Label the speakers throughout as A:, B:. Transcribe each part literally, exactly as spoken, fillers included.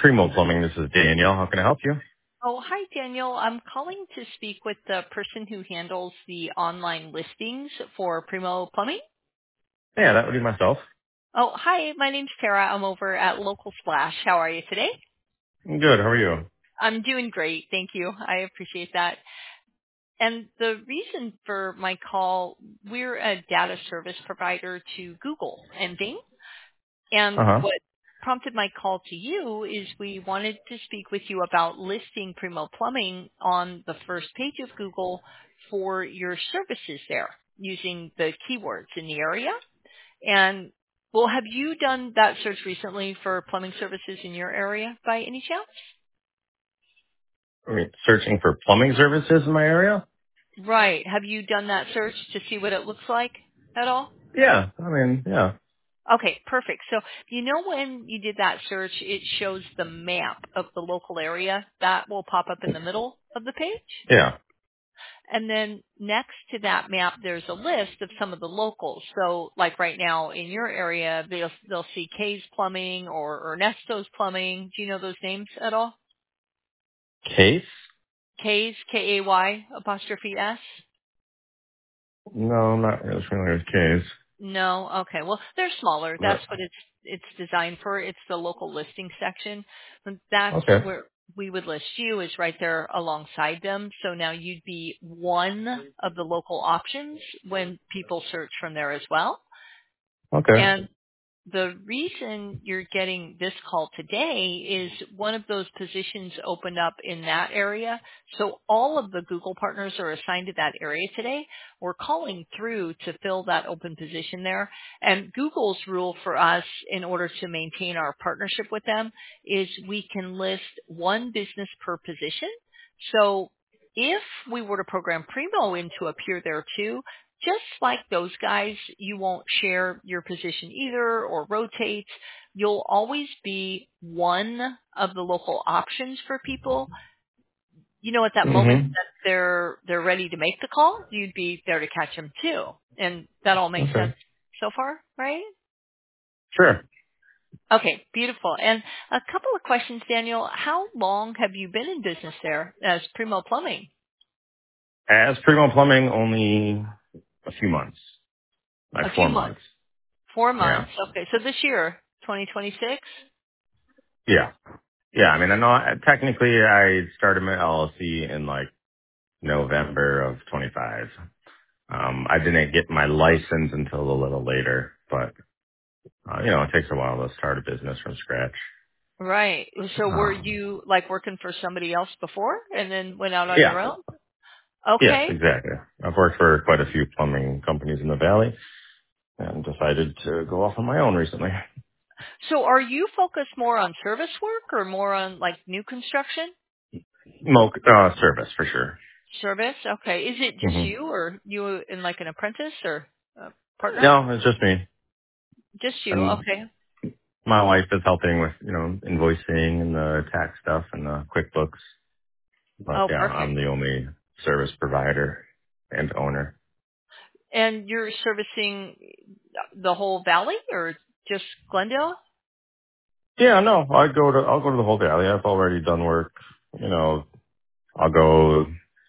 A: Primo Plumbing, this is Danielle. How can I help you?
B: Oh, hi, Daniel. I'm calling to speak with the person who handles the online listings for Primo Plumbing.
A: Yeah, that would be myself.
B: Oh, hi. My name's Tara. I'm over at Local Splash. How are you today?
A: Good. How are you?
B: I'm doing great. Thank you. I appreciate that. And the reason for my call, we're a data service provider to Google and Bing.
A: Uh
B: And
A: huh.
B: what prompted my call to you is we wanted to speak with you about listing Primo Plumbing on the first page of Google for your services there using the keywords in the area. And well, have you done that search recently for plumbing services in your area by any chance?
A: I mean, searching for plumbing services in my area?
B: Right. Have you done that search to see what it looks like at all?
A: Yeah. I mean, yeah.
B: Okay, perfect. So you know when you did that search, it shows the map of the local area. That will pop up in the middle of the page.
A: Yeah.
B: And then next to that map, there's a list of some of the locals. So like right now in your area, they'll, they'll see Kay's Plumbing or Ernesto's Plumbing. Do you know those names at all?
A: Case?
B: Kay's, K A Y apostrophe S?
A: No, I'm not really familiar with Case.
B: No. Okay. Well, they're smaller. That's
A: But,
B: what it's it's designed for. It's the local listing section. And that's
A: okay.
B: where we would list you is right there alongside them. So now you'd be one of the local options when people search from there as well.
A: Okay.
B: And the reason you're getting this call today is one of those positions opened up in that area. So all of the Google partners are assigned to that area today. We're calling through to fill that open position there. And Google's rule for us in order to maintain our partnership with them is we can list one business per position. So if we were to program Primo in to appear there too, just like those guys, you won't share your position either or rotate. You'll always be one of the local options for people. You know, at that moment
A: Mm-hmm.
B: that they're they're ready to make the call, you'd be there to catch them too. And that all makes sense
A: Okay.
B: so far, right?
A: Sure.
B: Okay, beautiful. And a couple of questions, Daniel. How long have you been in business there as Primo Plumbing?
A: As Primo Plumbing, only a few months. Like
B: A
A: four
B: few months.
A: months.
B: Four
A: Yeah.
B: months. Okay, so this year, twenty twenty-six?
A: Yeah. Yeah. I mean, I know technically I started my L L C in like November of twenty-five. Um, I didn't get my license until a little later, but uh, you know, it takes a while to start a business from scratch.
B: Right. So were
A: Um,
B: you like working for somebody else before and then went out on
A: yeah,
B: your own?
A: yes,
B: Okay.
A: exactly. I've worked for quite a few plumbing companies in the valley and decided to go off on my own recently.
B: So are you focused more on service work or more on like new construction?
A: Mo- uh, service for sure.
B: Service. Okay. Is it just
A: hmm
B: you or you and like an apprentice or a partner?
A: No, it's just me.
B: Just you.
A: And
B: Okay.
A: my wife is helping with, you know, invoicing and the tax stuff and the QuickBooks. But
B: Oh,
A: yeah, I'm
B: perfect.
A: the only service provider and owner.
B: And you're servicing the whole valley or just Glendale?
A: Yeah, no, I go to, I'll go to the whole valley. I've already done work, you know, I'll go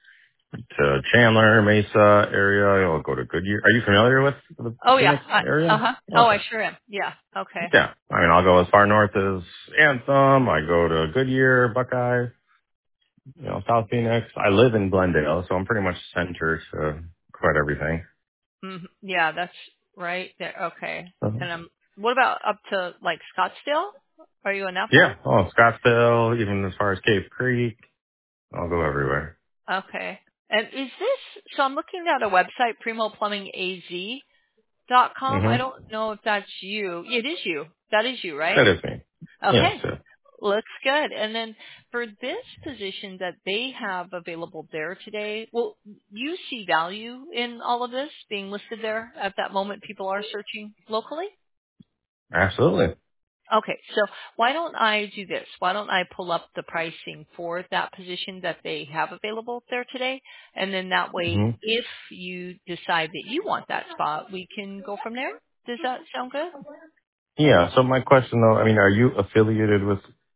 A: to Chandler, Mesa area. I'll go to Goodyear. Are you familiar with the
B: Oh yeah.
A: Phoenix
B: Uh
A: area?
B: huh. Oh,
A: Okay.
B: I sure am. Yeah. Okay.
A: Yeah. I mean, I'll go as far north as Anthem. I go to Goodyear, Buckeye, you know, South Phoenix. I live in Glendale, so I'm pretty much center to quite everything.
B: hmm Yeah, that's right there. Okay.
A: Uh-huh.
B: And um, what about up to like Scottsdale? Are you in that
A: Yeah.
B: far?
A: Oh, Scottsdale, even as far as Cave Creek. I'll go everywhere.
B: Okay. And is this, so I'm looking at a website, primo plumbing a z dot com. I
A: Mm-hmm.
B: don't know if that's you. It is you. That is you, right?
A: That is me. Yes.
B: Okay.
A: Sir.
B: Looks good. And then for this position that they have available there today, well, you see value in all of this being listed there at that moment people are searching locally?
A: Absolutely.
B: Okay, so why don't I do this? Why don't I pull up the pricing for that position that they have available there today? And then that way,
A: hmm
B: if you decide that you want that spot, we can go from there. Does that sound good?
A: Yeah. So my question though, I mean, are you affiliated with?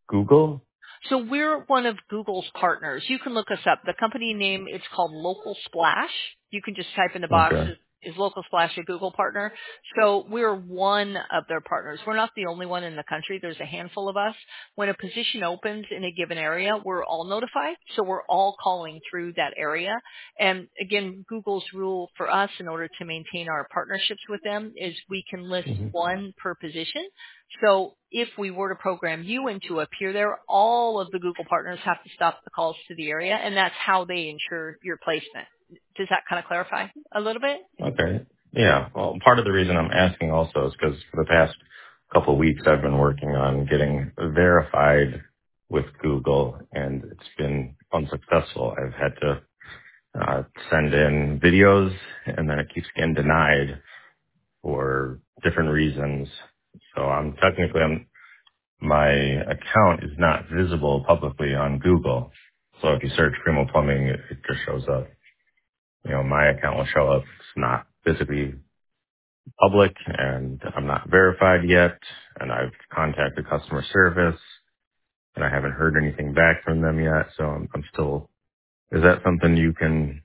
A: Google?
B: So we're one of Google's partners. You can look us up. The company name, it's called Local Splash. You can just type in the box,
A: Okay.
B: is, is Local Splash a Google partner? So we're one of their partners. We're not the only one in the country. There's a handful of us. When a position opens in a given area, we're all notified. So we're all calling through that area. And again, Google's rule for us in order to maintain our partnerships with them is we can list
A: hmm
B: one per position. So if we were to program you in to appear there, all of the Google partners have to stop the calls to the area, and that's how they ensure your placement. Does that kind of clarify a little bit?
A: Okay. Yeah. Well, part of the reason I'm asking also is because for the past couple of weeks I've been working on getting verified with Google, and it's been unsuccessful. I've had to uh, send in videos, and then it keeps getting denied for different reasons. So I'm technically I'm my account is not visible publicly on Google. So if you search Primo Plumbing, it, it just shows up. You know, my account will show up. It's not physically public, and I'm not verified yet. And I've contacted customer service, and I haven't heard anything back from them yet. So I'm, I'm still. Is that something you can,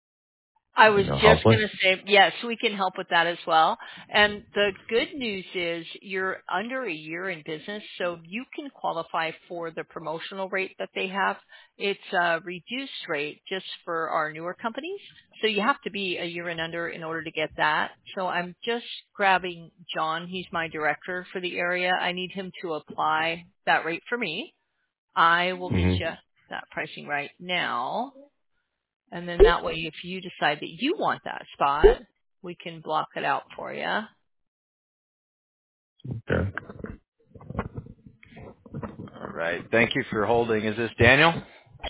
B: I
A: you
B: was
A: know,
B: just
A: help with?
B: going to say, yes, we can help with that as well. And the good news is you're under a year in business, so you can qualify for the promotional rate that they have. It's a reduced rate just for our newer companies. So you have to be a year and under in order to get that. So I'm just grabbing John. He's my director for the area. I need him to apply that rate for me. I will get
A: hmm
B: you that pricing right now. And then that way, if you decide that you want that spot, we can block it out for you.
A: Okay.
C: All right. Thank you for holding. Is this Daniel?